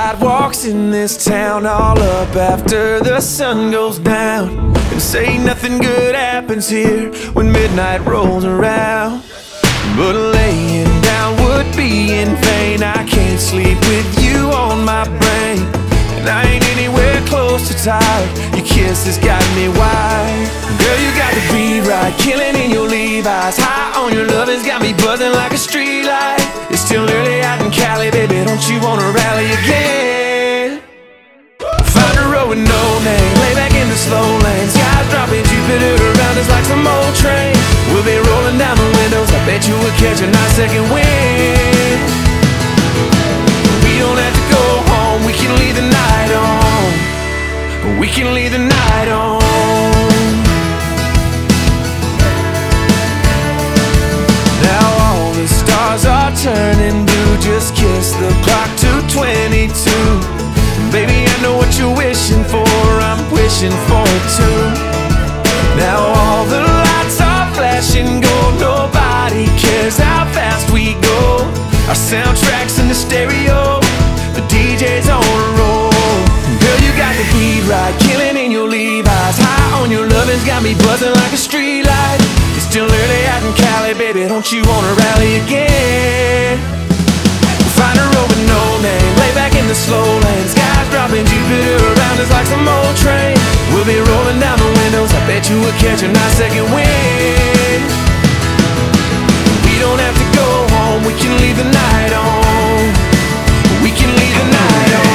sidewalks in this town, all up after the sun goes down, and say nothing good happens here when midnight rolls around. But laying down would be in vain. I can't sleep with you on my brain, and I ain't anywhere close to tired. Your kiss has got me wired. Girl, you got the beat right, killing in your Levi's. High on your love has got me buzzing like a street light. It's still early out in Cali, baby, don't you wanna rally again? Find a road with no name, lay back in the slow lane. Skies dropping, Jupiter around us like some old train. We'll be rolling down the windows, I bet you we'll catch a nice second wind. We don't have to go home, we can leave the night on. We can leave the night on. Now all the stars are turning blue. Just kiss the clock to 22. Baby, I know what you're wishing for, I'm wishing for it too. Now all the lights are flashing gold. Nobody cares how fast we go. Our soundtrack's in the stereo, the DJ's on a roll. Girl, you got the beat right, killing in your Levi's. High on your lovin's got me buzzing like a street light. It's still early out in Cali, baby, don't you wanna rally again? Find a road with no name, lay back in the slow lane. Skies dropping, Jupiter around us like some old train. We'll be rolling down the windows, I bet you we'll catch a nice second wind. We don't have to go home, we can leave the night on. We can leave the night on.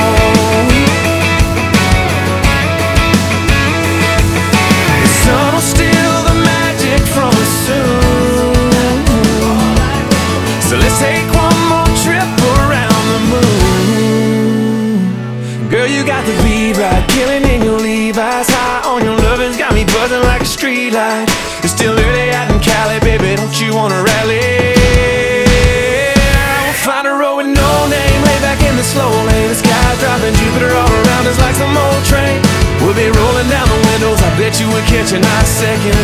The sun will steal the magic from us soon, so let's take one more trip around the moon. Girl, you got the beat right, killing in your Levi's. High on your lovin's got me buzzing like a street light. It's still early out in Cali, baby, don't you wanna rally? We'll find a road with no name, lay back in the slow lane. The sky's dropping, Jupiter all around us like some old train. We'll be rolling down the windows, I bet you we'll catch a nice second